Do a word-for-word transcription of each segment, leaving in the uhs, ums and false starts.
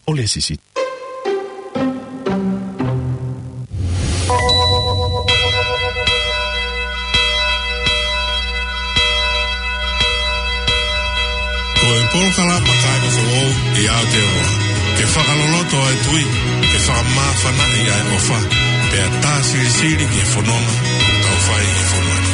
o le sisi. Polkala makaino fo i Aotearoa. Ke whakaloloto ai tui, ke whakamāwhana i ai ofa. Pea tā siri siri ke whanonga, tau whai i whanonga.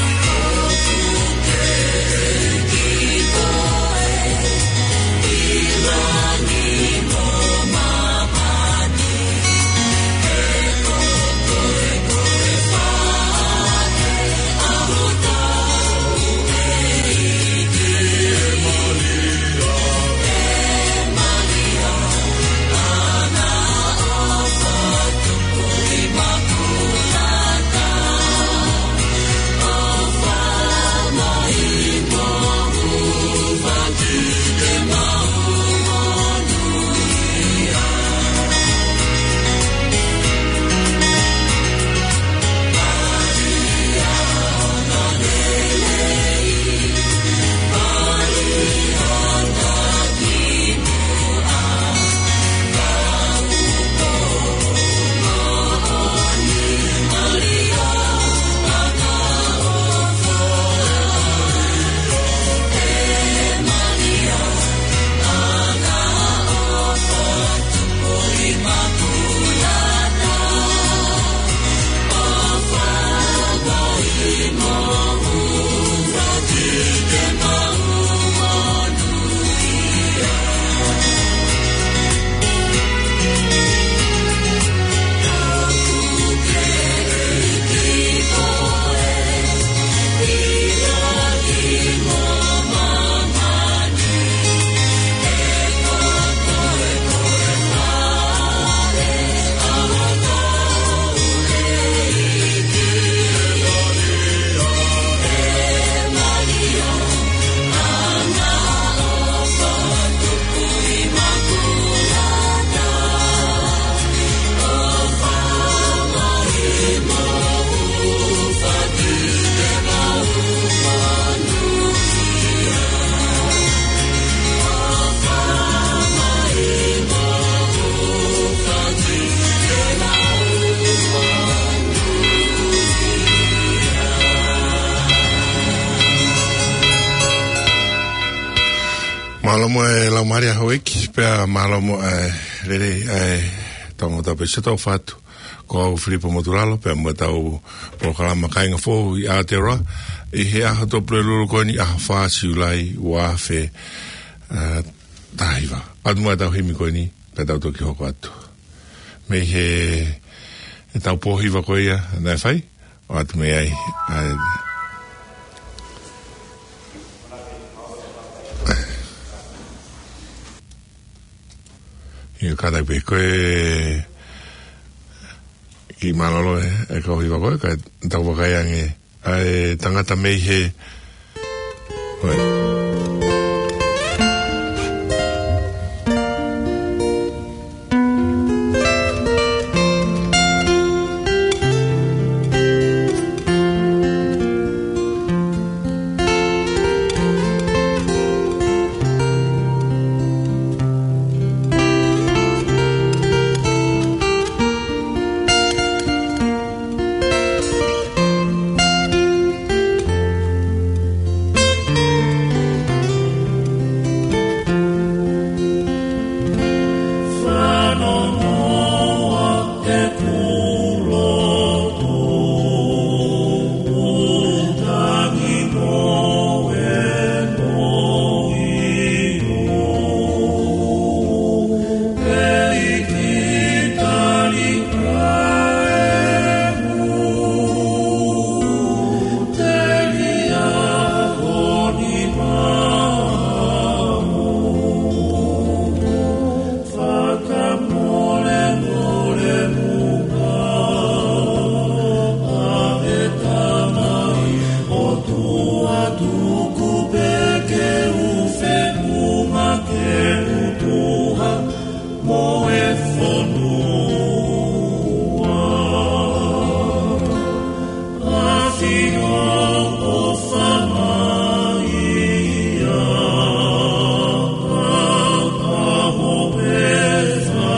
Malomo e la Maria Hoiki pea malomo e rere e tongo ta pese tau fatu ko Filipo Moturalo pea mo tau programa kainga fo i Aotearoa i he aha to prelulu koni aha whaasi ulai ua fe tahiwa atu mai tau himi koni pea tau toki hoko atu me he e tau pohiwa koia nai whai o atu me ai i kada pe koe ki malolo e e ko hiwa koe ka tau wakai ange ai tangata mei he koe Oh,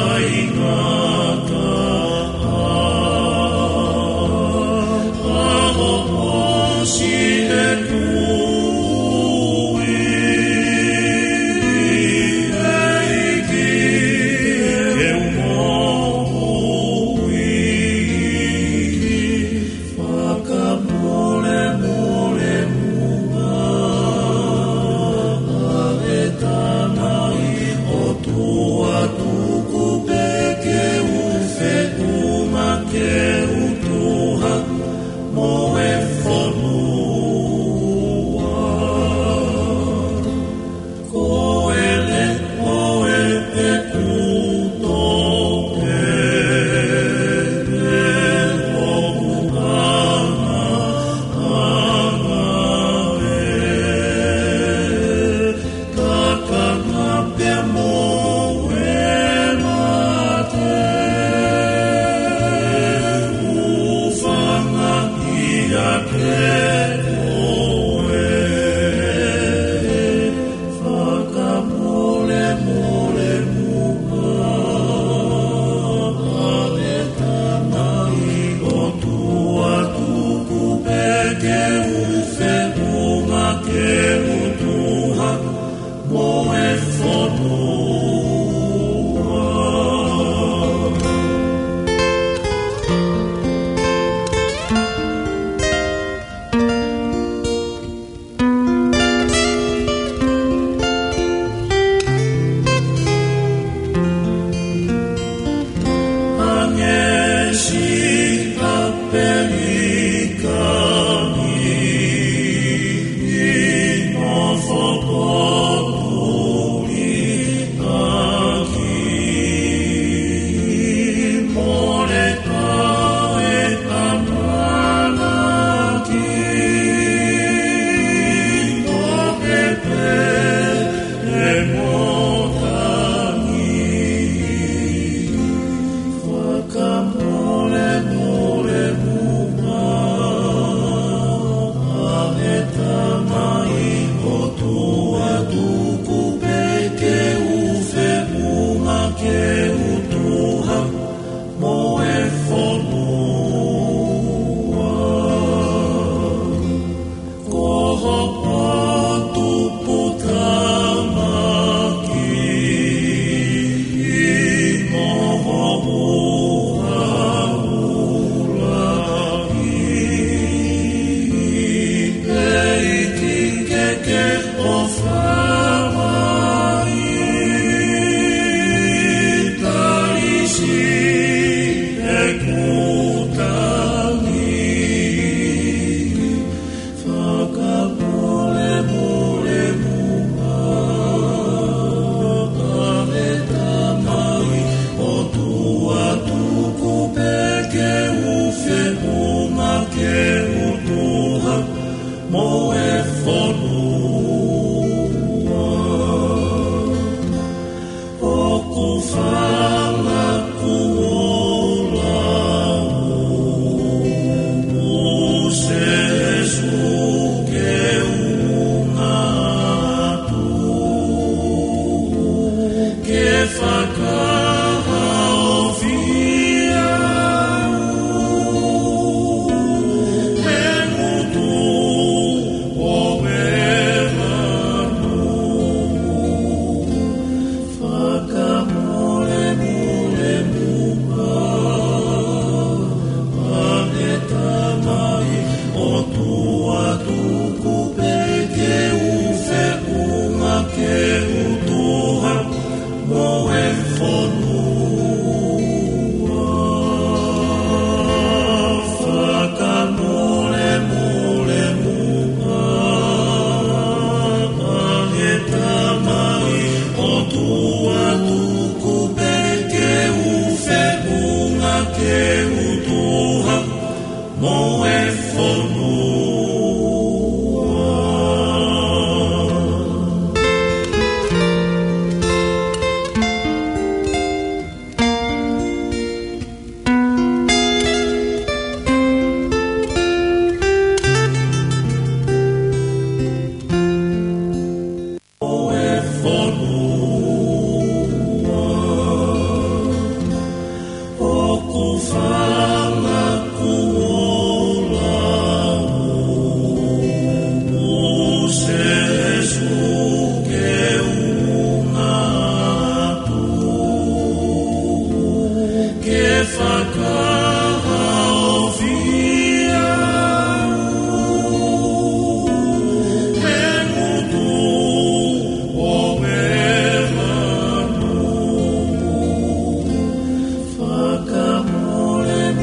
Fakamole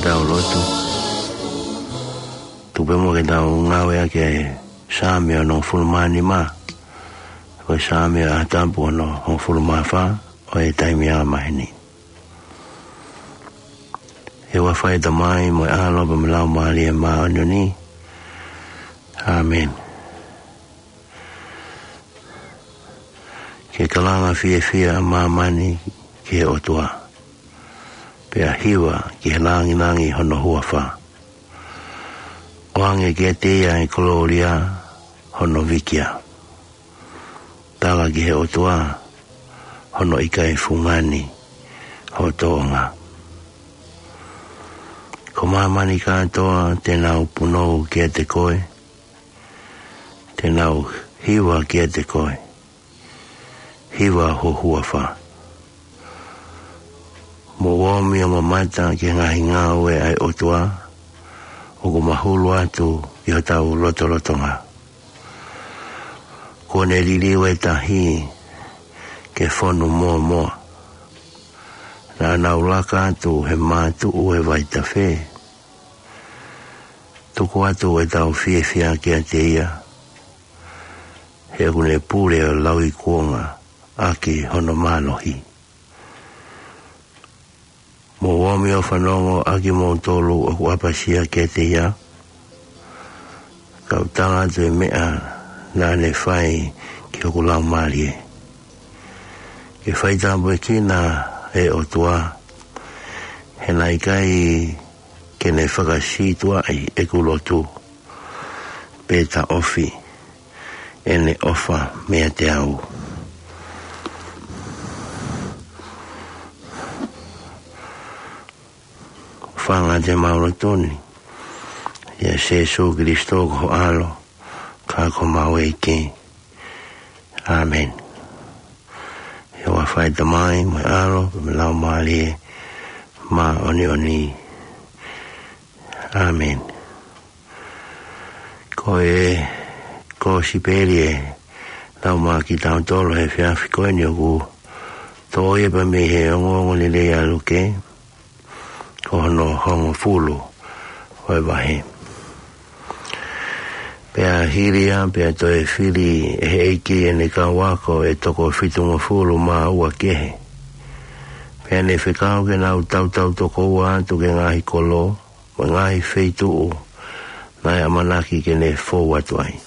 tau lotu. Tupe mo ke tau ngawe ake Sami o no fulmani ma. Ko Sami a tampu no o fulma fa o e taimi a mahini. E wa fai da mai mo a lo ba mlau mali e ma o ni. Amen. Ke kalanga fie fie a mamani ke o tua. Pe a hiwa ki he langi langi hono hua wha. Oange ke te ia e koloria hono vikia. Tala ki he o tua hono ika e fungani ho toonga. Ko mamani katoa te nau punou ke te koe. Te nau hiwa ke te koe. Hiwa ho hua wha. Mo womi o mamata ke ngahi ngāwe ai otua, o ko mahulu atu i o tau loto lotonga. Ko ne liliwe tahi ke whonu mua mua. Nā nau laka atu he mātu ue vai ta whē. Tuku atu e tau fie fia ke a te ia. He kune pūre o lau i kuonga aki hono mānohi. Mo wami o whanongo aki mo tolu o kuapasia ke te ia. Kau tanga tu e mea nā ne whai ki o kulau marie. Ke whai tambo e kina e o tua. He nai kai ke ne whakasitua ai e kulotu. Peta ofi e ne ofa mea te au. Whanga te maura toni. Ia Jesu Christo ko alo. Ka ko mawe ke. Amen. Ia wa whai ta mai mai alo. Me lau maali ma oni oni. Amen. Ko e ko siperi e lau ma ki tau tolo he whiawhi koe ni o ku. Tō e pa me he ongo ni le alu ke. Ko hono hongo fulu hoi wahe. Pea hiria, pea toe whiri e he eiki e ne ka wako e toko whitunga fulu ma ua kehe. Pea ne whikau ke nau tau tau toko ua atu ke ngahi kolo, ma ngahi wheitu u, nai amanaki ke ne fōu atu ai.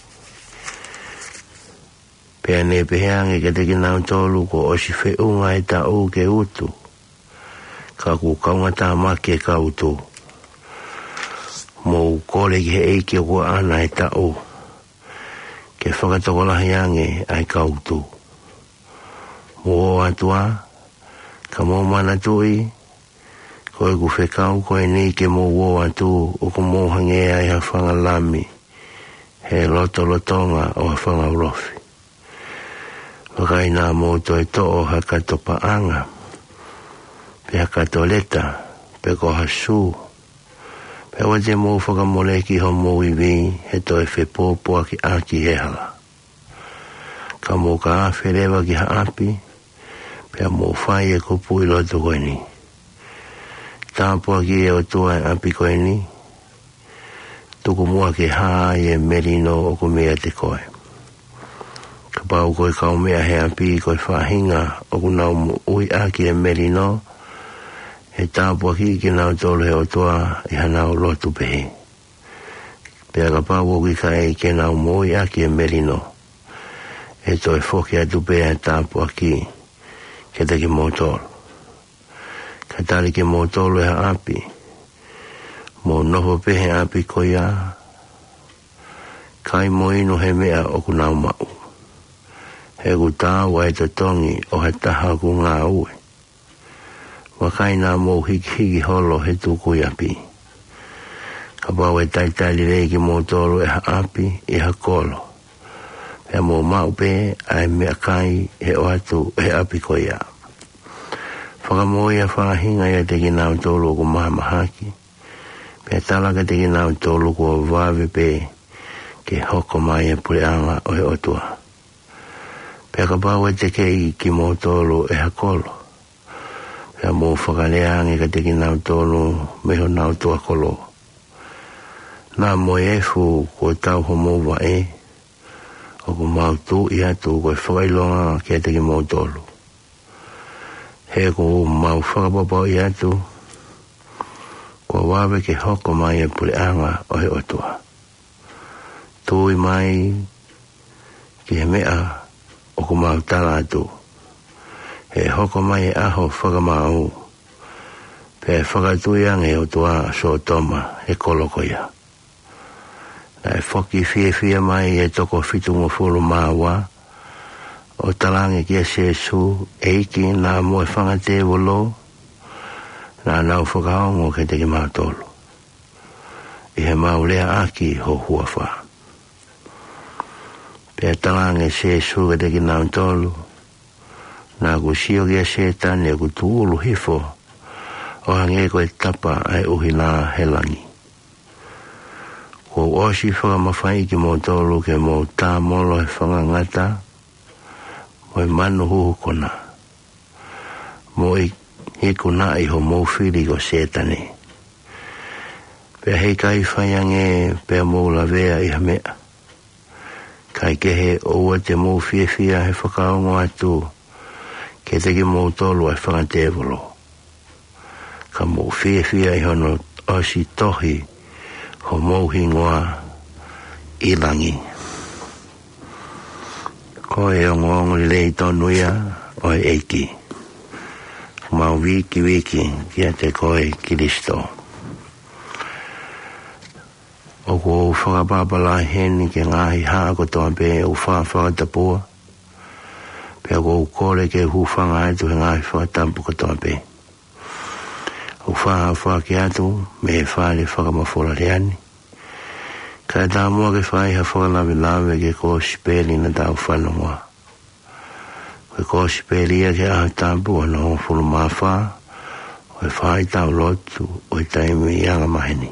Pea ne peheange ke te ki nau tolu ko osi whiunga e ta u ke utu. Ka ku kaunga tā make ka utu. Mō kore ki he eiki o kua ana e ta o. Ke whakatoko lahi ange ai ka utu. Mō o atua, ka mō mana tui, koe ku whekau koe ni ke mō o atu o ku mō hange ai ha whanga lami. He loto lotonga o ha whanga urofi. Wakai nā mō toi to'o ha katopa anga. Pea katoleta, pe ko hasu. Pea wate mō whakamoleki ho mō iwi, he toi whepōpua ki aki he hala. Ka mō ka awherewa ki ha api, pea mō whai e kupu i loto koe ni. Tāpua ki e o tua e api koe ni, tuku mua ki haa i e merino o ku mea te koe. Ka pau koe kau mea he api koe whahinga o ku nau mu ui aki e merino, he tāpua ki ki nau tolu he o toa i hanau lotu pehe. Pea ka pāua ki ka e ke nau moi aki e merino. E toi whoki atu pea e tāpua ki ke te ki mōtolu. Ka tali ke mōtolu e ha api. Mō noho pehe api ko ia. Kai mo inu he mea o ku nau mau. He ku tāua e to tongi o he taha ku ngā ue. Wakai nā mō hiki hiki holo he tuku i api. Ka pau e taitali rei ki mō tolu e ha api i ha kolo. Pea mō maupe ai mea kai he o atu he api ko ia. Whakamoi a whahinga ia te ki nāu tolu ko maha mahaki. Pea talaka te ki nāu tolu ko vāwe pe ke hoko mai e pureanga o he otua. Pea ka pau e te kei ki mō tolu e ha kolo. Pea mo whakaleangi ka teki nau tolu meho nau tua kolo. Nā mo e fu ko tau ho mo wa e. O ko mau tu i atu koe whakailonga kia teki mo tolu. He ko mau whakapapa i atu. Ko wawe ke hoko mai e pule anga o he otua. Tui mai ki he mea o ko mau tala atu. He hoko mai e aho whakamau. Pe whakatui ange o tua so toma e koloko ia. Nai whoki fie fie mai e toko fitungo fulu mawa. O talange kia se su eiki nā moe whangate wolo. Nā nau whakaongo ke teki mātolo. I he mau lea aki ho huawha. Pea talange se su ke teki nau tolu. Nā kusio kia se tani e kutuulu hifo. O hange koe tapa ai uhi nā helangi. Ko osi whakamawhai ki mō tolu ke mō tā molo e whangangata. Mo e manu huhu kona. Mo i hiku na i ho mōwhiri ko setane. Pea hei kai whaiange pea mō la vea i hamea. Kai kehe oua te mō whiawhia he whakaongo atu. Ke teki mō tolu e whakatevolo. Ka mō whiawhia i hono osi tohi ho mō hingoa ilangi. Ko e o ngongo lei tonu ia o e eiki. Mau wiki wiki kia te koe Kiristo. O ko whakapapala heni ke ngahi haa ko toa pe o wha whakatapua. Pea ko kore ke hufanga atu he ngahi whakatampu ko toa pe. O wha whaki atu me whare whakamawhora reani. Ka tā mua ke whai ha whakalawe lawe ke ko speli na tau whanonga. Koe ko speli ia ke aha tāpua no fulu mawha. O e whai tau lotu o e taimi ianga maheni.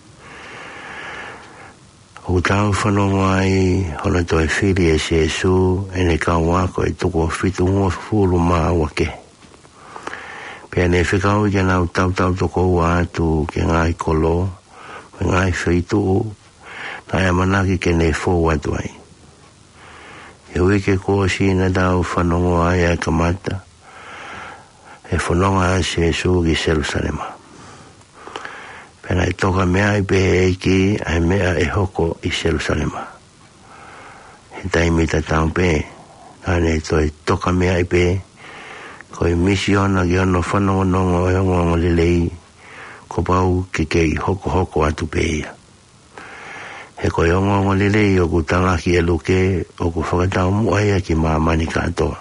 O tau whanonga ai hono toi whiri e se su e ne kau wako e tuko whitu ngua fulu mawa ke. Pea ne whikau i ke nau tau tau toko ua atu ke ngai kolo. Me ngai whitu u. Nai amanaki ke ne fō atu ai. E ui ke kōsi na tau whanongo ai a kamata. E whanonga a se su ki Jerusalema. Pena e toka mea i pe eiki ai mea e hoko i Jerusalema. He taimi ta tau pe. Nane toi toka mea i pe. Ko i misiona ki ono whanongo nongo e ongo lelei. Ko pau ke kei hoko hoko atu pe ia. He koe ongo ongo lelei o ku tangaki e luke o ku whakatau muaia ki maamani katoa.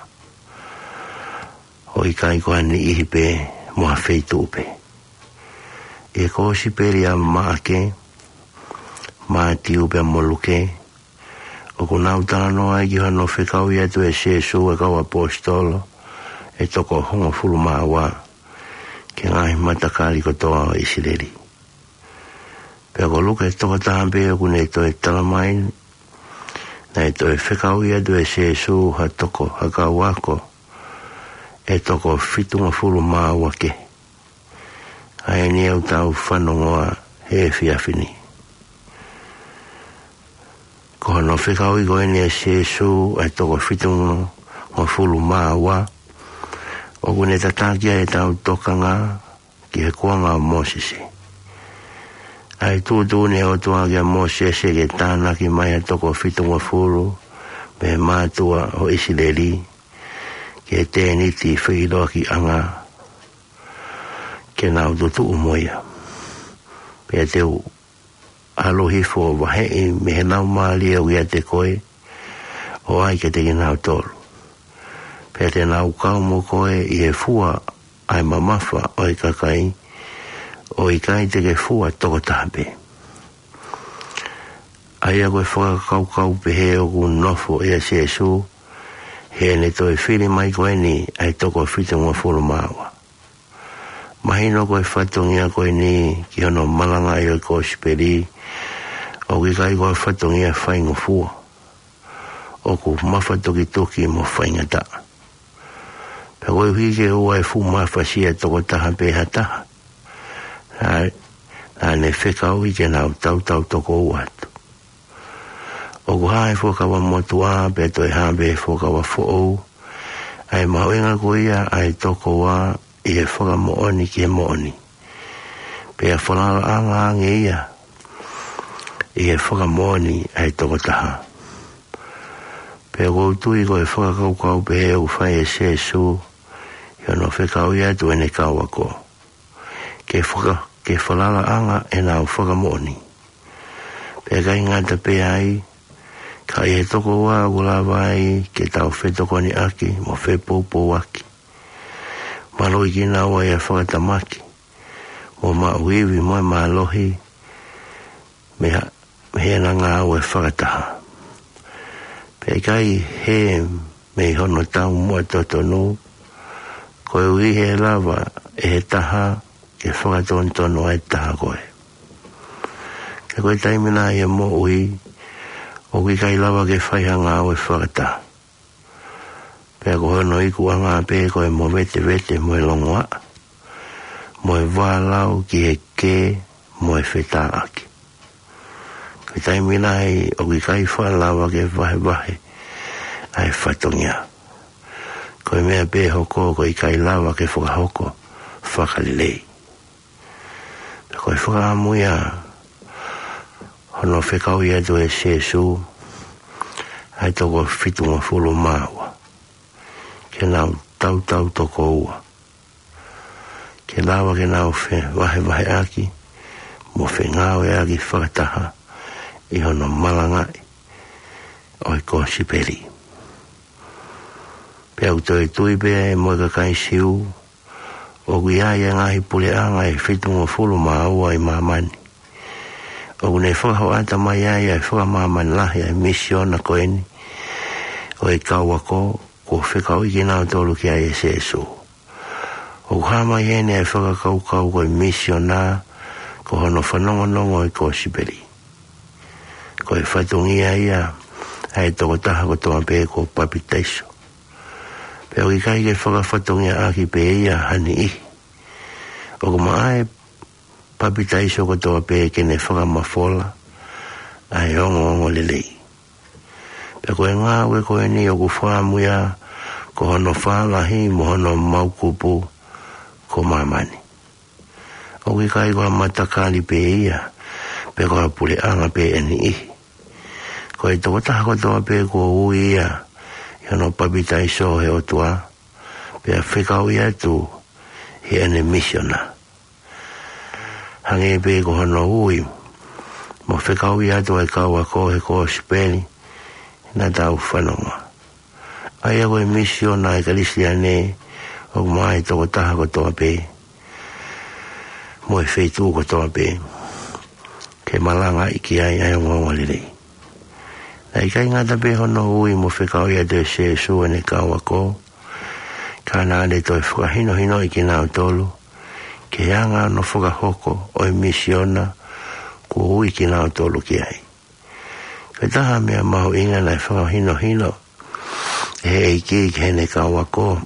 O i kai koe ni ihi pe mua feitu upe. E ko si peri a maake, maati upe a moluke, o ku nau tano ai ki hano whekau i atu e sesu e kau apostolo, e toko hongo fulu maawa, ke ngai matakari kotoa o Isileli. Pea ko luka e toka tāmpe o kune e toi talamai, na e toi whekau i atu e sesu ha toko ha kau wako, e toko fitunga fulu maawa ke. Ai ni au tau whanongoa he whiawhini. Ko hano whekau i koe ni e sesu e toko fitunga o fulu maawa, o kune tatakia e tau tokanga ki he kuanga o Mosesi. Ai tūtū ne o tua kia Mosese ke tāna ki mai a toko fitunga fulu me mātua o Isileli ke tēniti whiro ki anga ke nau tutu umoia. Pea teu alohifo wahei me he nau maali au ia te koe o ai ke te ki nau tolu. Pea te nau kau mo koe i he fua ai mamafa o i kakai o i kai te ke fua toko tāpe. Ai a koe whakakau kau pe he o ku nofo e a sesu he ne toi whiri mai koe ni ai toko whitunga fulu māua. Mahino koe whatungia koe ni ki hono malanga i o ko speri o ki kai koe whatungia whaingo fua o ku mawhatoki toki mo whaingata. Pea koe hike ua e fuma fasia toko taha pe hataha. Ai, ane whekau ike nau tau tau toko uatu. O ku hae whakawa motua pe toi hape whakawa who'ou. Ai mauenga kuia ai toko wa i e whaka mooni ki e mooni. Pe a whanala anga ange ia i e whaka mooni ai toko taha. Pe a koutui ko e whaka kau kau pe e u whai e se su i ono whekau ia tu ene kau ako. Ke whaka, ke whanala anga e nau whaka mooni. Pe a kai ngata pe ai ka i he toko wā ula vai ke tau whetoko ni aki mo whepopo waki. Malo i ki nā wai a whakatamaki mo ma uiwi mo ma lohi me hena ngā ue whakataha. Pe kai he me hono tau mua totonu koe ui he lava e he taha ke whakaton tono e taha koe. Ke koe taimina i e mo ui o ki kai lava ke whaihanga o e whakata. Pea ko hono iku anga pe ko e mo vete vete mo e longoa, mo e wālau ki he ke mo e whetā aki. Kai taimina hei o ki kai whalava ke vahe vahe ai whatongia. Ko e mea pe hoko ko i kai lava ke whakahoko whakalilei. Pea ko e whakamuia hono whekau ia tu e sesu ai toko whitunga fulu māua ke nau tau tau toko ua ke lawa ke nau whe wahe wahe aki mo whe ngāo e aki whakataha i hono malangai o i ko siperi pe au toi tui pe e moe kakai siu o gui ai e ngahi pule anga e whitunga fulu māua i mamani. O ne whakahau ata mai ai ai whakamāman lahi ai misiona koeni o e kauako ko whekau iki nao tolu ki ai e sesu. O hama iene ai whakakau kau ko e misiona ko hono whanongonongo i ko siperi. Ko e whatungia ia ai toko taha ko toa pe ko papitaiso. Pe o i kai ke whakawhatungia aki pe ia hani ihi. O ko maae papita iso ko toa pe ke ne whakamafola ai ongo ongo lelei. Pe koe ngā ue koe ni o ku whāmuia ko hono whālahi mo hono maukupu ko mamani. O ki kai koa matakali pe ia pe koa pule anga pe eni ihi. Koe toko taha ko toa pe ko ui ia i hono papita iso he o tua pe a whekau ia tu he ene misiona. Hange pe ko hono ui mo whekau i atu ai kaua ko he ko sipeli na tau whanonga. Ai ako e misio na e kalisia ne o mai toko taha ko toa pe mo e wheitu ko toa pe ke malanga iki ai ai ongonga lirei. Na i kai ngata pe hono ui mo whekau i atu e se su ane kaua ko ka nāne toi whakahino hino i ki nao tolu ke anga no whakahoko o e misiona ko ui ki nao tolu ki ai. Ka taha mea mahu inga nai whakahino hino e eiki ki hene kaua ko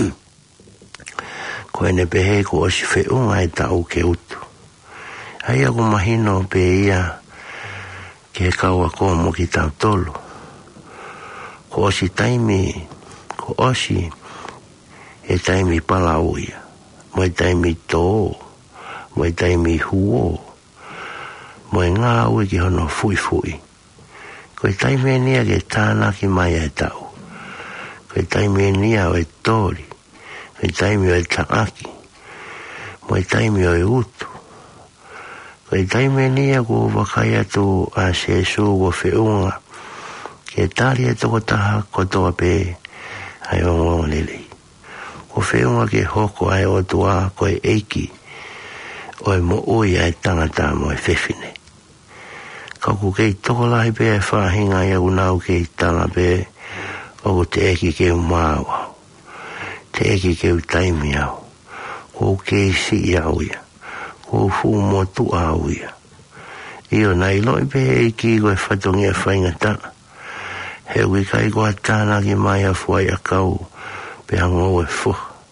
ko ene pehe ko osi whiunga e tau ke utu. Hai ako mahino pe ia ke kaua ko mo ki tau tolu. Ko osi taimi, ko osi e taimi pala uia. Mo e taimi tō, mo e taimi huo, mo e ngā ui ki hono fui fui. Ko e taimi e nia ke tāna ki mai e tau. Ko e taimi e nia o e tori, ko e taimi o e taaki, mo e taimi o e utu. Ko e taimi e nia ko wakai atu a se su ko whiunga, ke tāri e toko taha ko toa pe ai ongo lelei. Ko whiunga ke hoko ai o tua ko e eiki o e mo ui ai tangata mo e whewhine. Ka ku kei toko lahi pe e whahinga i au nau kei tanga pe o ko te eki ke u māua, te eki ke u taimi au, ko kei si au ia, ko fu mo tu au ia. Io nai loi pe eiki ko e whatongia whainga ta, he ui kai ko a tāna ki mai a fuai a kau pe hango e fuh.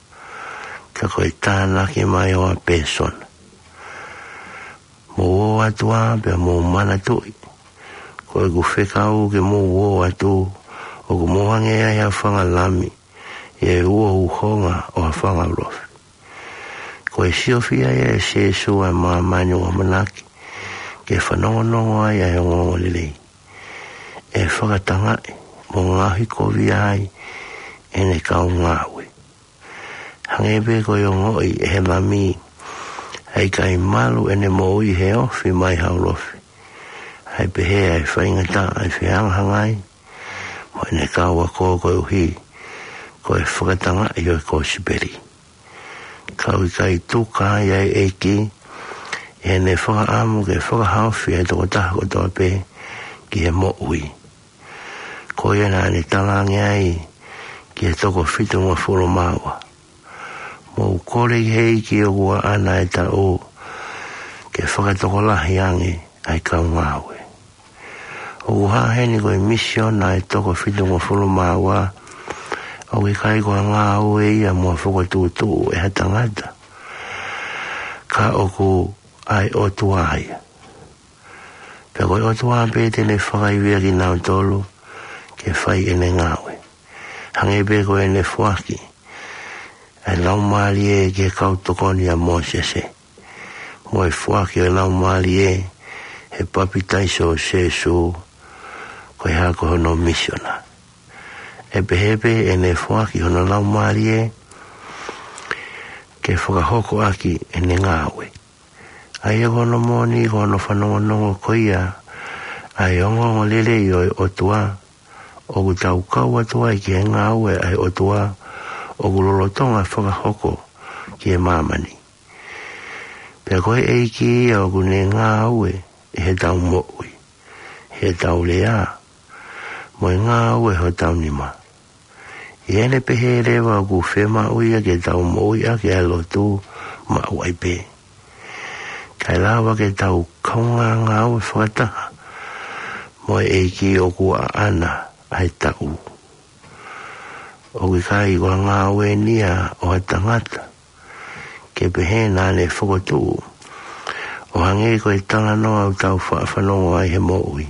ka koe tāna ke mai o a persona. Mo o atua pe mo mana tui. Koe ku whekau ke mo o atu o ku mohange ai a whanga lami e ua uhonga o a whanga rofi. Koe siofia e se sua maa manyo o manaki ke whanongonongo ai ai o ngongo lelei. E whakatangai mo ngahi kovia ai e ne kau ngawe. Hangebe koe o ngoi e he mami ai kai malu ene mo i he ofi mai hau rofi. Ai pehe ai whaingata ai whianghangai. Mo ene kaua kō koe uhi. Koe whakatanga i oi kō siberi. Kau i kai tuka i ai eiki. Ene whakaamu ke whakahauwhi ai toko taha ko toa pe ki he mo ui. Koe ena ane talangi ai ki he toko whitu ngā whuro maua. Mo kore hei ki o kua ana e ta o ke whakatoko lahi ange ai kau ngāwe. O uha heni koe mission ai toko whitu ngā whuro maua o ki kai koe ngāwe ia mua whakatutu e hatangata. Ka o ku ai o tuaia. Pe koe o tuaia pe tene whakaiwea ki nau tolu ke whai ene ngāwe. Hange pe koe ene whaki. Ai lau maali e ke kau tokoni a Mosese. Mo e whaki o lau maali e he papitaiso o Sesu koe hako hono misiona. E pehepe e ne whaki hono lau maali e ke whakahoko aki e ne ngāwe. Ai e hono moni hono whanongonongo koia ai ongongo lele i oi otua o kutau kau atua i ke ngāwe ai otua o kulolotonga whakahoko ki e mamani. Pea koe eiki o kune ngā aue e he tau mo'ui. He tau lea. Mo e ngā aue ho tau nima. I ene pehe rewa o ku whema uia ke tau mo'ui a ke alotu ma uai pe. Kai lawa ke tau kaunga ngā aue whakataha. Mo e eiki o ku a ana ai tau. O ki kai kua ngā ue nia o ha tangata. Ke pehe nāne whakotu. O hange koe tala noa au tau whaafanoa ai he mo'ui.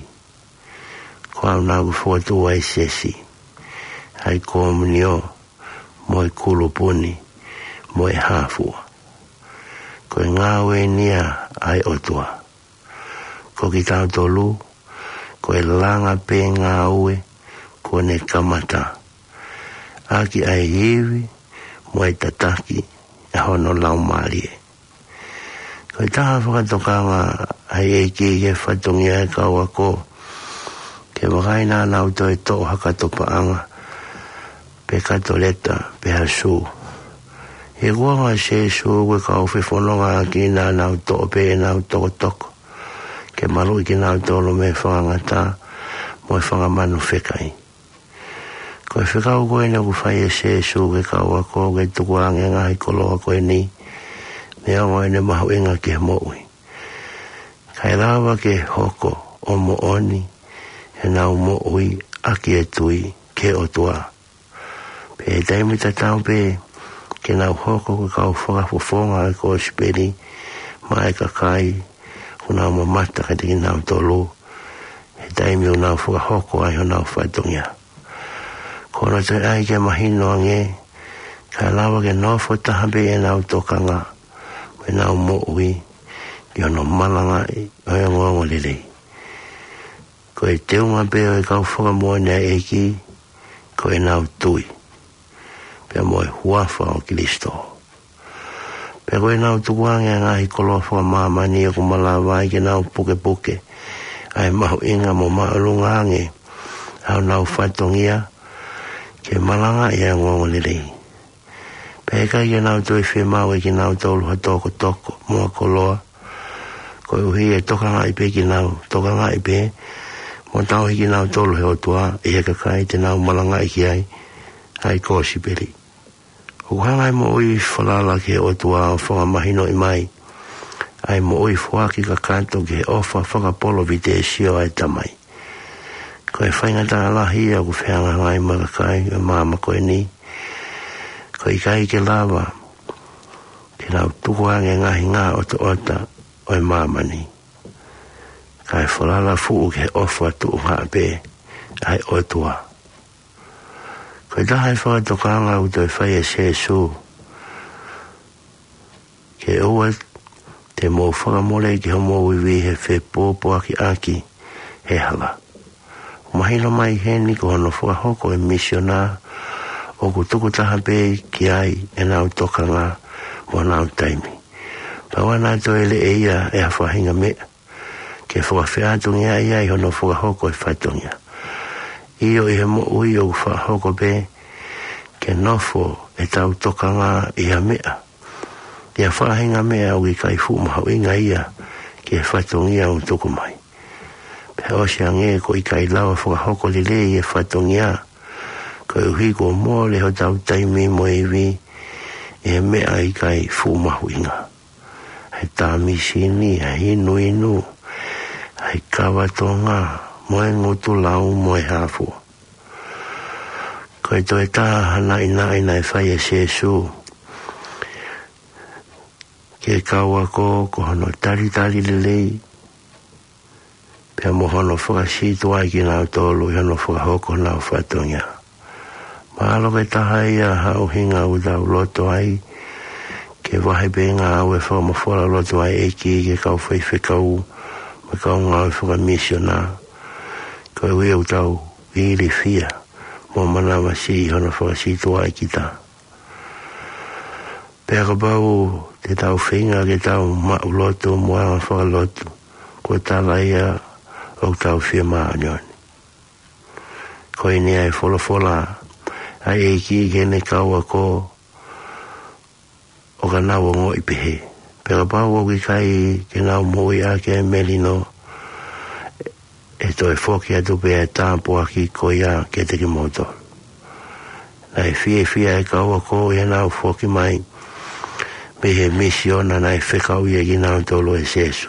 Ko au nāku whakotu ai sesi. Hai kōmunio, mo e kulupuni, mo e hāfua. Koe ngā ue nia ai otua. Ko ki tau tolu, koe langa pe ngā ue, ko ne kamata. Aki ai hiwi, mo e tataki, e hono lau marie. Koe taha whakatokanga ai eiki ke whatungi ai kau ako, ke wakaina nau toi tō hakatopaanga, pe katoleta, pe hasu. He kuanga se su kwe kau whiwhanonga ki nā nau tō pe e nau toko toko, ke maru ki nau tōlo me whangata, mo e whangamanu whekai. Koe whekau koe ne ku whai e se su ke kau ako ke tuku ange ngahi koloa koe ni me au e ne mahu inga ke mo'ui. Kai rawa ke hoko o mo'oni he nau mo'ui aki e tui ke o tua. Pe e taimi tatau pe ke nau hoko ke kau whakafofonga e ko siperi ma e kakai unau mamata ka tiki nau tolu he taimi unau whakahoko ai unau whaitongia. Kono te ai ke mahino ange, ka lawa ke nofo tahape e nau tokanga, me nau mo'ui, ki ono malanga i oe ngongo lelei. Ko e teunga pe o e kau whakamoa nea eki, ko e nau tui. Pea mo e huafa o Kilisto. Pea ko e nau tukuange ngahi koloa whakamamani o kumalawai ke nau puke puke, ai mahu inga mo maalunga ange, au nau whatongia, ke malanga ia ngongo lelei. Peka ia nau toi whemau e ki nau tolu ha toko toko, mua koloa. Ko uhi e tokanga i pe ki nau, tokanga i pe, mo tau hi ki nau tolu he otua, e he kakai te nau malanga i ki ai, ai kōsi peri. O hangai mo ui whalala ke otua o whakamahino i mai, ai mo ui whaki ka kanto ke ofa whakapolo vite e sio ai tamai. Ko e whaingata alahi a ku whianga ngai makakai e māma koe ni. Ko i kai ke lawa, ke nau tuku ange ngahi ngā oto ota o e mamani. Kai whalala fuu ke ofa tu ngā be ai otua. Koe tahai whakatokanga uto e whai e sesu. Ke ua te mō whakamole ki ho mō iwi he whe pōpua ki aki he hala. Mahino mai heni ko hono whakahoko e missiona o ku tuku taha be ki ai e nau tokanga o nau taimi. Pawana to ele e ia e a whahinga mea. Ke whakawhiatungi ai ai hono whakahoko e whatungia. Iyo i he mo ui o whakahoko be ke nofo e tau tokanga i a mea. Ia whahinga mea o i kai fumaha inga ia ke whatungia o tuku mai. Pe o se ange ko i kai lawa whakahoko li le i e whatungia. Ko i uhi ko mō le ho tau taimi mo i vi e mea i kai fumaha inga. He tāmi sini, he inu inu, he kawatonga, mo e ngutu lau mo e hafu. Ko e to e tā hana ina ina e whai e sesu. Ke kaua ko, ko hono tari tari lelei. Pea mo hono whakasitu ai ki nau tolu, hono whakahoko nau whatongia. Mahalo ke taha ia hau hinga u tau loto ai, ke wahe be ngā au e whamawhora loto ai e ki ke kau whaiwhekau, me kau ngā u whakamissiona. Ko e ui au tau iri fia, mo manawa si hono whakasitu ai ki tā. Pea ka bau te tau whinga ke tau mau loto, moanga whakaloto, ko tala ia au tau whia maa nyoni. Ko i nea e whola whola, ai e ki ke ne kaua ko o ka nau o ngoi pehe. Pera pau o ki kai ke nau moi a ke melino e to e whoki atu pe e tāmpo a ki ko ia ke te ki motor. Nai fie fie e kaua ko e nau whoki mai me he missiona nai whekau ia ki nau tolo e sesu.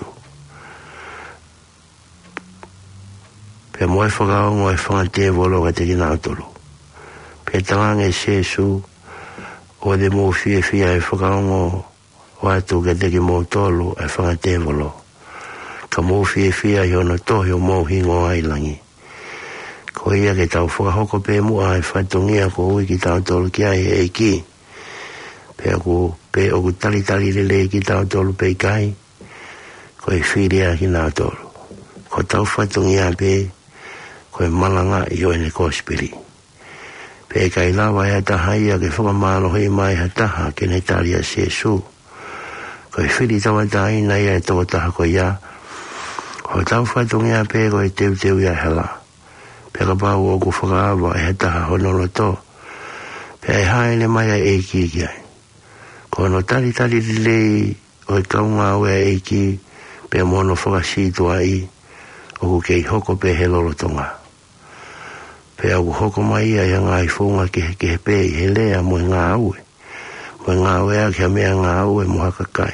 Pe moe whakau ngoe whangate volo ka te ki nau tolo. Pe tangang e sesu o de mo fie fie e whakaongo o atu ke te ki mō tolu e whangate volo. Ka mō fie fie i ono tohi o mō hingo ailangi. Ko ia ke tau whakahoko pe mua e whatungia ko ui ki tau tolu ki ai e ki. Pe aku pe oku tali tali lele ki tau tolu pe kai. Ko e whiria ki nau tolu. Ko tau whatungia pe ko e malanga i o ene kospiri. Pe kai lawa e ataha ia ke whakamalo hei mai ha taha ke ne talia sesu. Ko e whiri tawa taina ia e toko taha ko ia. Ko tau whatungia pe ko e teu teu ia hela. Pe ka pau o ku whakaawa e taha honolo to. Pe e haene mai a e ki ki ai. Ko no tali tali lei o e kaunga o e ki pe mono whakasitu ai o ku kei hoko pe he lolo tonga. Pe au hoko mai ai ngā i whunga ke he ke pe he lea mo ngā aue. Mo ngā aue a kia mea ngā aue mo haka kai.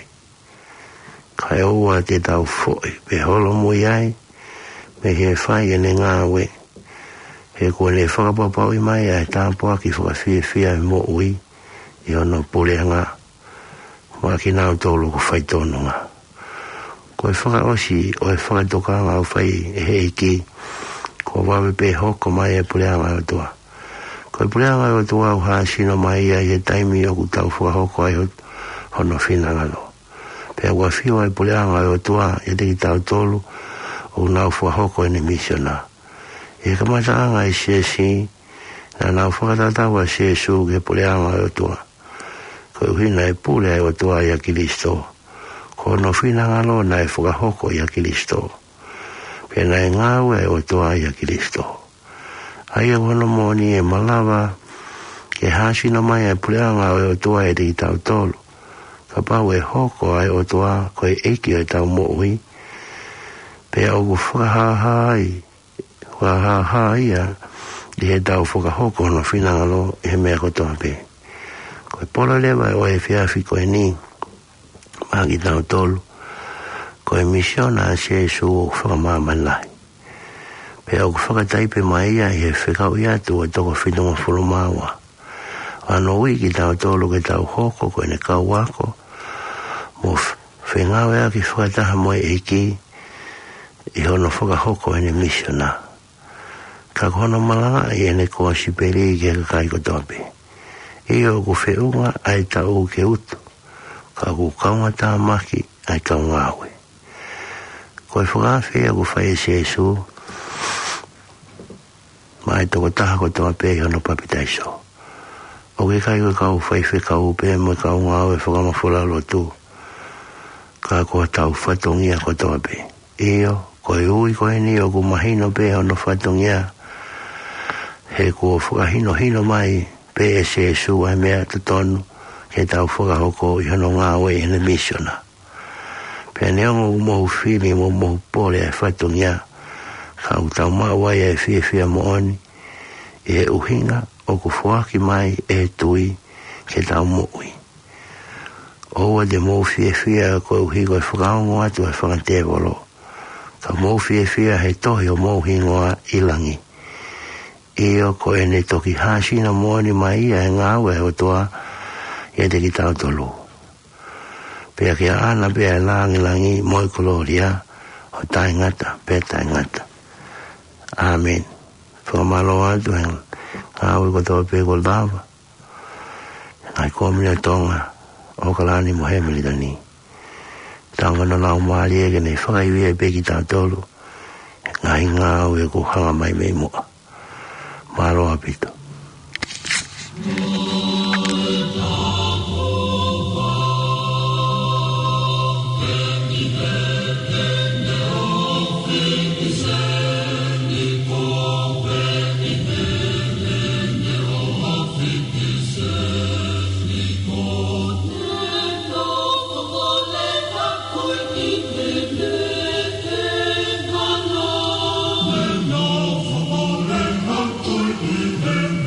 Kai oua te tau fhoi pe holo mo iai me he whai e ne ngā aue. He kua ne whakapapau i mai ai tāpua ki whakawhia whia i mo ui i ono pule ngā. Mo aki nāu tōlu ku whai tōnu ngā. Ko e whakaosi o e whakatoka ngā u whai e he ki. Ko wawe pe hoko mai e puleanga o toa. Ko e puleanga o toa u haa sino mai ai e taimi o ku tau whakahoko ai hono whinangalo. Pe a wawhiwa e puleanga o toa e te ki tau tolu o nau whakahoko e ne missiona. E ka mataanga e sesi na nau whakatatawa sesu ke puleanga o toa. Ko e hina e pule o toa i a Kilisto. Ko no whinangalo na e whakahoko i a Kilisto. Pena e ngāwe o toa i a Kilisto. Ai e wano mōni e malawa ke hāsina mai e puleanga o toa e te i tau tolu. Ka pau e hoko ai o toa ko e eki o e tau mo'ui. Pe au ku whakahahai, whakahahai ia i he tau whakahoko no whinangalo i he mea kotoa pe. Ko e polo lewa o e whiawhi ko e ni, maa ki tau tolu. Ko e missiona a se su o whakamāmanai. Pe au whakataipe mai ia i he whekau i atu o toko whinunga whulumaua. Ano ui ki tau tolu ke tau hoko ko e ne kau wako, mo whengawe a ki whakataha mo e ki i hono whakahoko ene misiona. Ka kono malanga i ene koa siperi i ke kakai kotope. I o ku whiunga ai tau ke utu. Ka ku kaunga tā maki ai kaunga awe. Ko e whakawhia ku whai se Jesu. Mai toko taha kotope i hono papitaiso. O ke kai koe kau whai whi kau pe mo kaunga awe whakamawhula lotu. Ka kua tau whatongia kotope. Iyo, koe ui koe ni o ku mahino pe hono whatongia. He kua whakahino hino mai pe e se Jesu ai mea tatonu ke tau whakahoko i hono ngā we i hana misiona. Pea neongo umohu whimi mo mohu pole ai whatongia. Ka u tau mawai ai whia whia mo oni. I he uhinga o ku whaki mai e tui ke tau moui. Oua de mou whia whia ko uhigo e whakaongo atu ai whakatevolo. Ka mou whia whia he tohi o mou hingoa ilangi. Iyo ko e ne toki hāsina moani mai ia e ngāwe o toa ia te ki tau tolu. Pea kia ana pea e langi langi moi koloria o tai ngata, pea tai ngata. Amen. Whakamalo atu heng ngāwe ko toa pe ko lava. Ngai komina tonga o kalani mo hemeli tani. Tanga no lau maari ege nei whakaiwia e pe ki tau tolu. Ngai ngāwe ko hanga mai mei moa. Malo apito. Amen.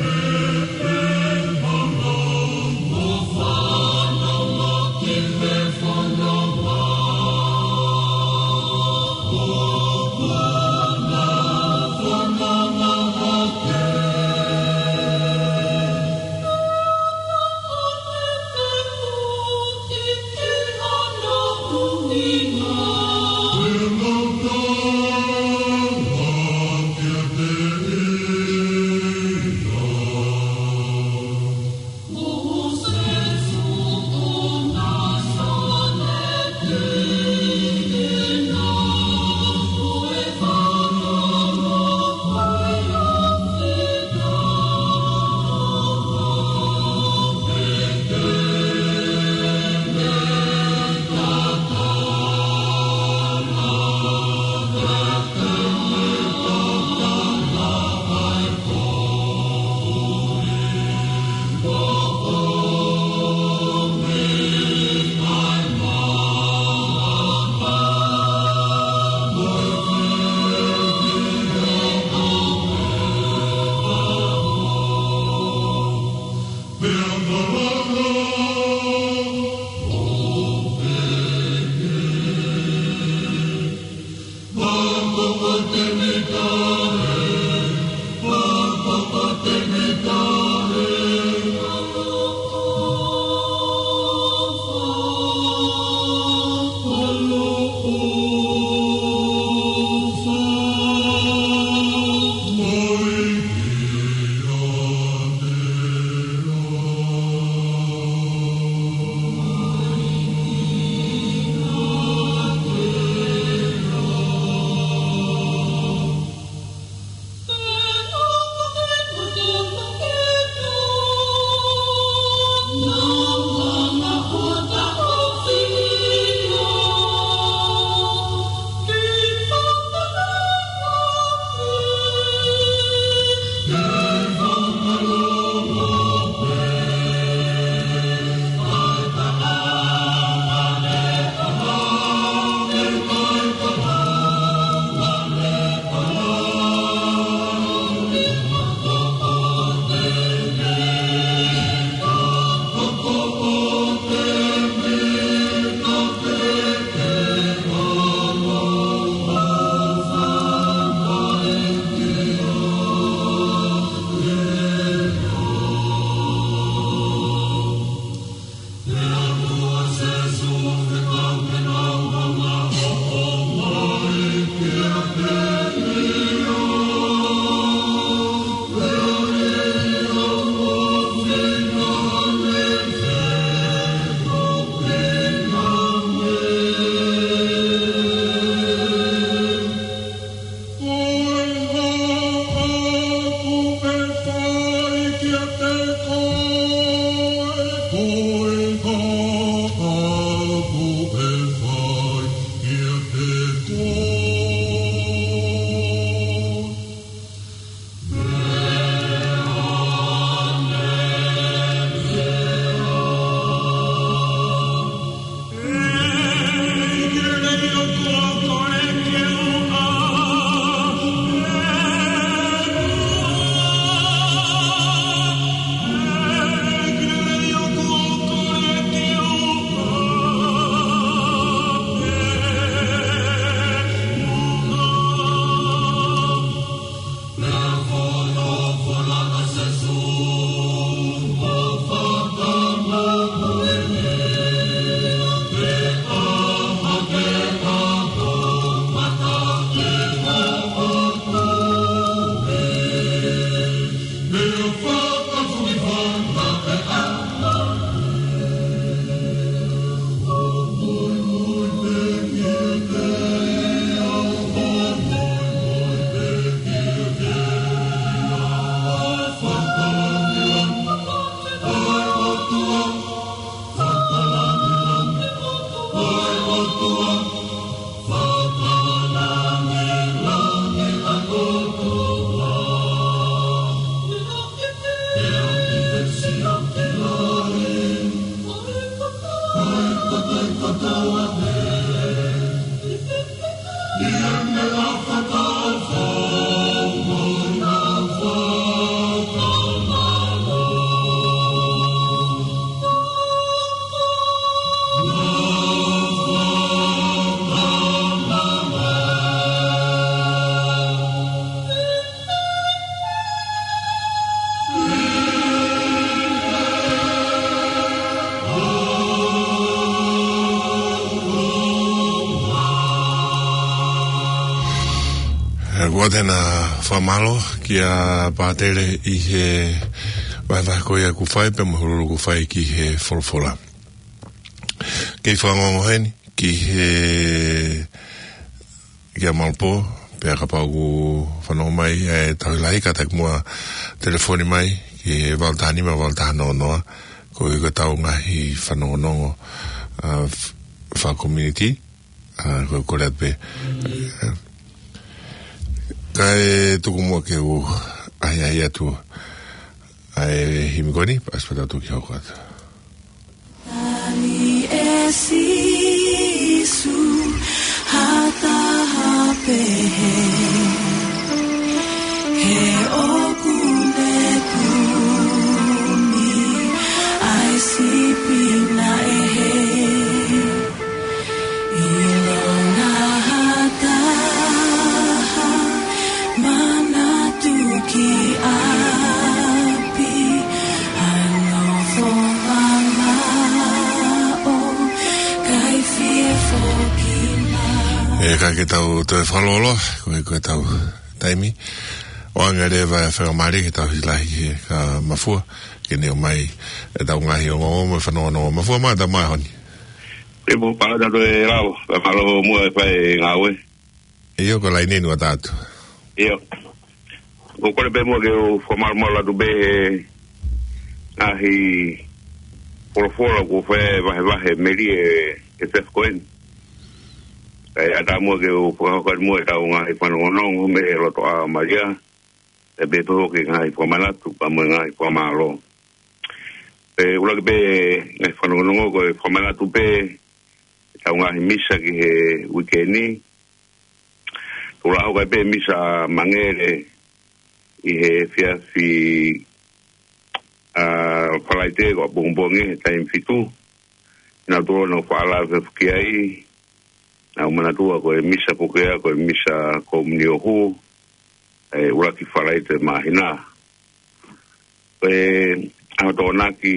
Tēnā whamalo ki a pātere I he vai vai koe a kuwhai pe mahururu kuwhai ki he wholawhola. Ki whangongo heni ki he ki a Malpo pe a kapau ku whanongo mai e tauhilahi ka tak mua telefoni mai ki he Valtani ma Valtano noa ko i ka tau ngahi whanongo nongo wha community ko i kore pe kai tuku mua ke u ai ai atu ai himigoni paspata tu ki hokot ali esisu hata hape he okune kumi ai sipina ehe ilona hata ki api ano fomama o kai fie fokina e ka ke tau te whalolo koe koe tau taimi o anga re vai whakamari ke tau hilahi ka mafua ke neo mai e tau ngahi o ngongo me whanoa no mafua maa ta mai honi e mo pala tato e rao ka whalo mua e whae ngawe e o ko lai nenu a tātu e o o kore pe mo ke o formal mo la do be ahi por fora ko fe va va meri e se coin e ata mo ke o ko ko mo ta unha e pano no me lo to a maria e be to ke ngai ko mana tu pa mo ngai ko malo e ula ke be e pano no ko e mana tu pe ta unha misa ki he weekendi ula ko be misa mangere I he fia fi a palaite ko bongbonge taim fitu na do no fala ve kiai na mana tua ko misa ko kia ko misa ko mnio hu e ura ki palaite mahina e a do na ki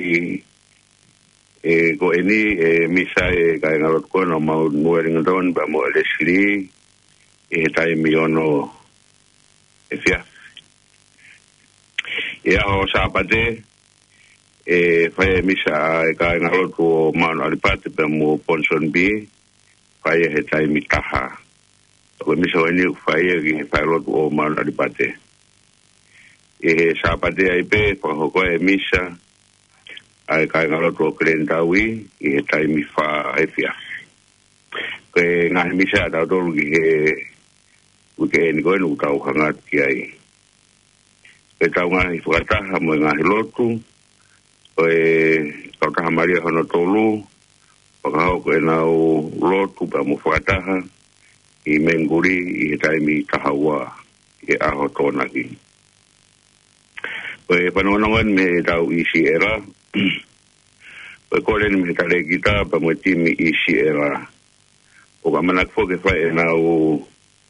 e ko eni e misa e ka ngalot ko no mau muering don ba mo lesli e taim miono e fia e ao sapate e fai misa e ka ngalo to mano alipate pe mo ponson bi fai he tai mitaha o misa ni fai e fai lo to mano alipate e sapate ai pe ko ko e misa ai ka ngalo to klentawi e tai mi fa e fia ke nga misa da do ge u ke ni go no ka u hanga ki ai e tau ngahi whakataha mo ngahi lotu o e kautaha maria hono tolu whakahau ko e nau lotu pa mo whakataha I menguri I taimi tahawa I aho tōnaki o e whanonongan me tau isi era o e kore ni me tare kita pa mo timi isi era o ka manak whoke whai e nau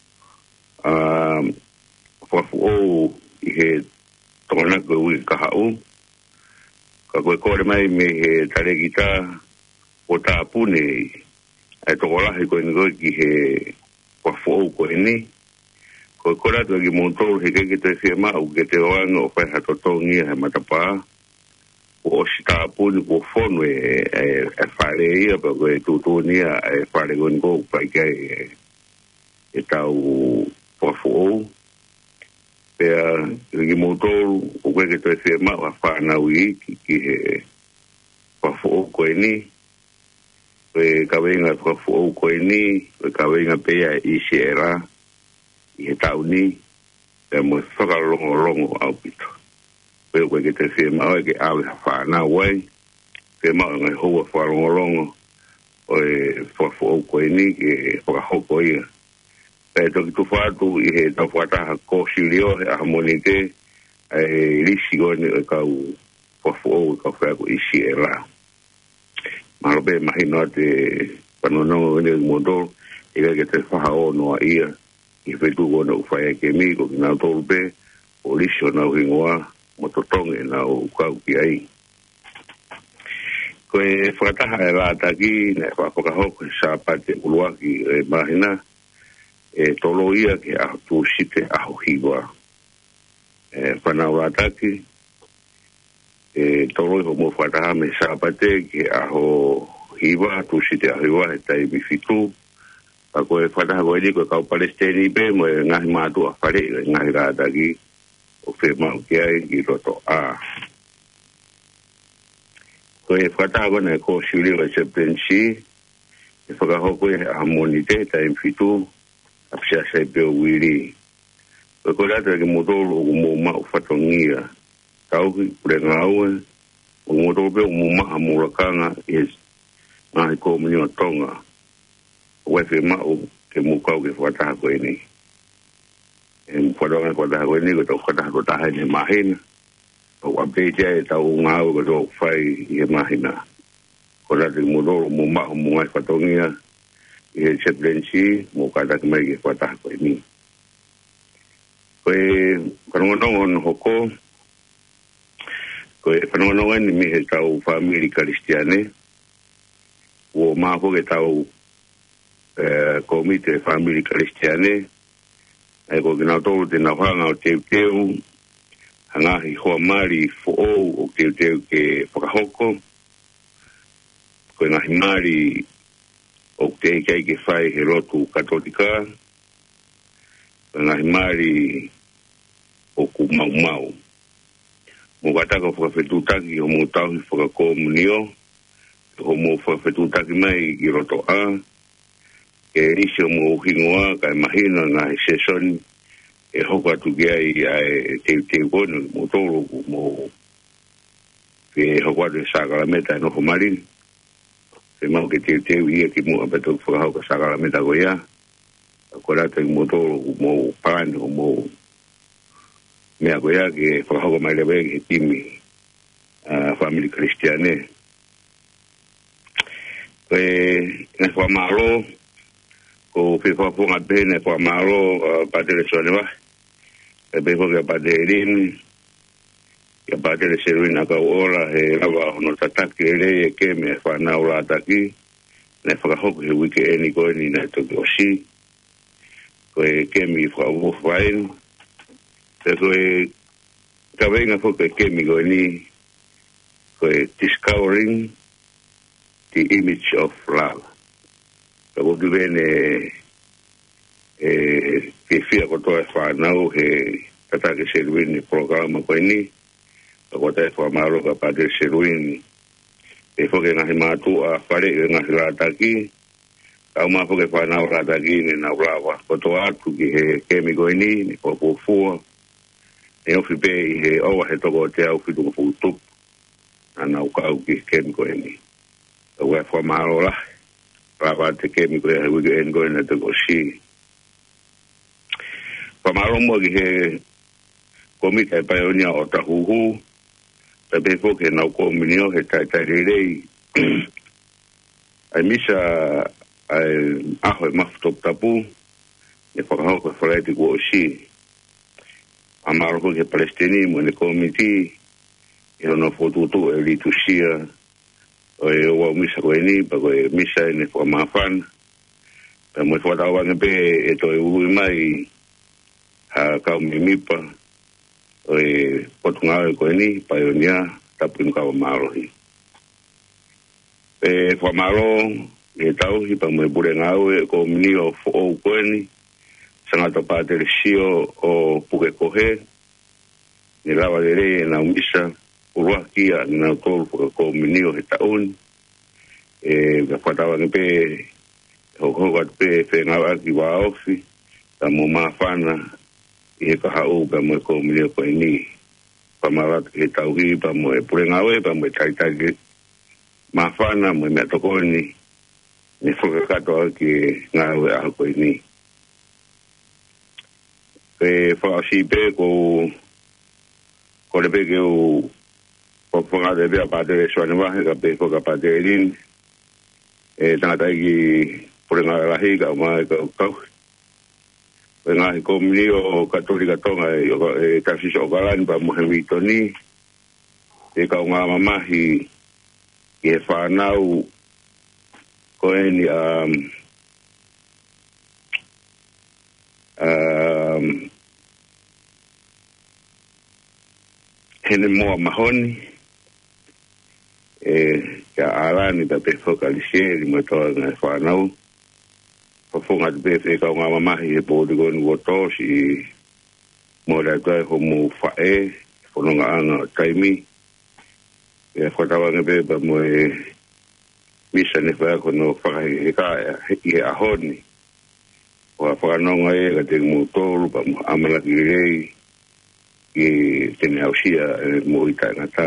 whafu o I he tōna koe ui ka hau. Ka koe kore mai me he tare kita o tā pune ai toko lahi koe ni koe ki he wafou koe ni. Koe kora tu ki montou he keke te whia mau ke te oanga o whai hato tongi he matapā. O si tā pune ko whonu e e whare ia pa koe tūtūnia e whare koe ni koe pai kai e tau wafou. Pea ki motoru o koe ke toi whia mau a whanau I ki ki he whafo koe ni. Koe kawenga whafo koe ni, koe kawenga pea I si era I he tau ni, pea mo whakalongo longo au pito. Koe koe ke toi whia mau e ke awe ha whanau wai, whia mau ngai hoa whalongo longo, o e whafo ko ni ke whakahoko ia. Pea toki tu whātu i he tau whataha ko sirio he ahamonike e risi o ni e kau whafo e kau whako isi e la. Maro pe mahino te panonongo ni modol i ka ke te whaha o noa ia i whetu o na uwhai ke mi ko ki nau tolu pe o risi o nau hingoa mo totonge nau kau ki ai. Ko e whakataha e rātaki, ne whakahoko e sāpate uluaki e mahina, e tolo ia ke aho tūsite aho hiwa. E whanau rātaki, e tolo iho mo whakataha me sāpate ke aho hiwa, tūsite aho hiwa he tai mifitu. Pa ko e whakataha koe ni koe kau Palestini pe, mo e ngahi mātua whare, e ngahi rātaki, o whe mau ki ai i roto a. Ko e whakataha kona e ko siuriwa septensi, e whakahoko e ahamonite, ta e mwhitu, a psia sai peo wiri. Ko e korata ke motolo o mo mao whatongia, tauhi, kure ngaue, o motolo peo mo maha murakanga, e ngahi ko mniwa tonga, o e whe mao ke mukau ke whakataha koe ni. E mwhadonga whakataha koe ni, ko tau whakataha ko taha ne mahina, o update e tau ngau ko tō whai i e mahina. Ko rati modoro mo maho mo ngai whatongia i he seplensi mo kātaki mai ke whataha koe ni. Ko e whanongonongo no hoko, ko e whanongonongo ni mi he tau whamiri Kristiane, o maho ke tau eh, komite whamiri Kristiane, e ko kina tōru te nauhanga o teu teu, hangahi hoa mari fo'ou o teu teu ke whakahoko, ko ngahi mari o te kei ke whai he rotu katotika, ko ngahi mari o ku mau mau. Mo kataka whakawhetutaki o mo tauhi whakakomunio, o mo whakawhetutaki mai ki roto a, ke risi o mo uhingoa kai mahina ngahi sesoni, e hoko atu ki ai ai te te kono mo tolo mo ke hoko atu sakalameta e noho marin se mau ke te te ia ki mo apeto whakahauka sakalameta ko ia ko rata mo tolo mo pan mo mea ko ia ke whakahauka mai lewe ki timi uh, family Kristiane ko e ne whamalo ko whiwhapunga pene whamalo patere sonewa e beho ke paterin ke patere seruina ka ora he lava hono tataki e rei e ke me whanau rātaki ne whakahoku he wike e ni koe ni nei toki osi ko e ke mi whakawuwhain te ko e ka venga whoka e ke mi koe ni ko e discovering the image of love ka woki vene e ke fia kotoa e whanau he tatake seruini programa koe ni ka kota e whamaro ka pate seruini e whoke ngahi mātua whare e ngahi rātaki ka uma whoke whanau rātaki ni nau rawa kotoa atu ki he kemi koe ni ni kōpōfua e ofi pe i he owa he toko te au whitu ko whutup na nau kau ki kemi koe ni ka ue whamaro la rawa te kemi koe he wike en koe na te ko si Whamaro mo ki he komika e paionia o tahuhu, ta pefo ke nau kominio he tai tai rei. Ai misa ai aho e mafutok tapu, e whakahauka wharaiti kua o si. Amaro ko ke Palestini mo ne komiti, e ono whotutu e ritu sia, o e owa misa koe ni, pa koe misa e ne whamafan, pa mo e whatawange pe e to e ui mai, ha kau mimipa o e potunga e koe ni paionia tapu inu kau marohi e whamaro e tauhi pa mo e bure ngau e ko mini o o koe ni sangata pātere sio o puke kohe ni lawa de rei e nau misa urua kia ni nau tolu ko mini o he taun e whatawa nge pe hoko atu pe whengau aki wa ofi ta mo mawhana i he kaha o pa mo e ko mini o koe ni pamarat ke tauhi pa mo e pure ngawe pa mo e tai tai ke mawhana mo e mea toko ni ni whakakatoa ki ngā ue aho koe ni. Pe whakasi pe ko ko le pe ke o ko whangate pe a pātere soane wahe ka pe whakapātere rin e tangata ki pore ngā rahi ka mai ka kau. Pe ngā hi komini o katolika tonga e tasiso o kalani pa muhemi toni e ka ngā mamahi i e whanau ko e ni um, um, hene moa mahoni e ka alani ta pe fokaliseri mo toa ngā whanau pafunga te pe ka ngā mamahi e pōti koni wotosi mo rea kai ho mo whae whanonga anga taimi e whatawanga pe pa mo e misa ne whae kono whakahi e ka i e ahoni o a whanonga e ka te mo tōru pa mo amalaki rei i tene ausia e mo i tai ngata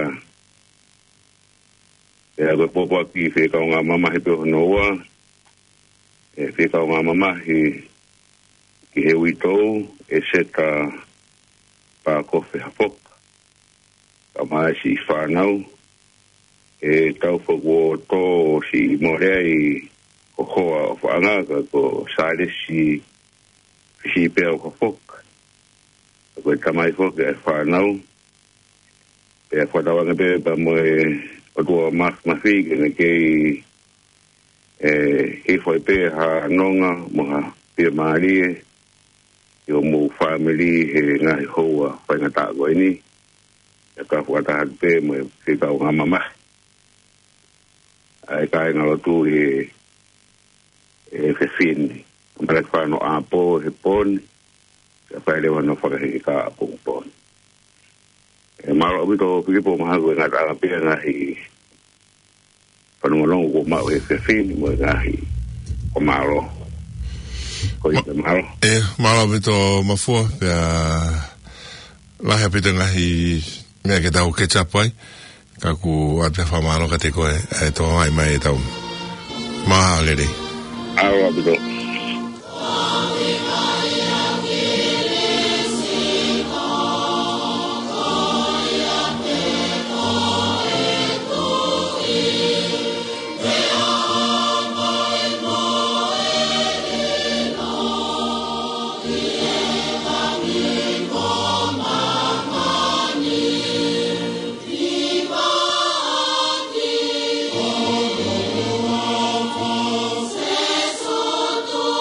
e a koe popo aki whe ka ngā mamahi pe hono ua e whe ka ngā mamahi ki he uitou e seta pa kofe hapoka ka mai si whanau e tau whako tō si morei ko hoa o whaangaka ko sare si si pēo ko whoka ko e tamai whoka e whanau e whatawanga pē pa mo e o tua mak mawhike na kei e he whai pē ha nonga mo ha pē maarie i o mo family he ngahi hoa whaingata koe ni e ka whatahat pē mo e whikau ngā mamahi ai kai ngalo tu e e fefini mas fano a po he pon se fai le no fa que ka po pon e malo bito pipo ma go na ta pe na hi pano mo longo ma e fefini mo na hi o malo ko i malo e malo bito ma fo pe la ha pito na hi me que ta o que chapai kaku ate whamalo ka te koe e tō mai mai e tau maha lere awa bito Todo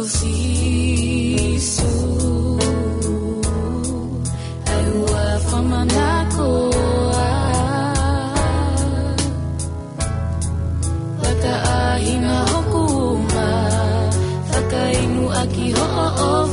sisu ai ua whamanako a waka ahina hoku ma whakainu aki ho o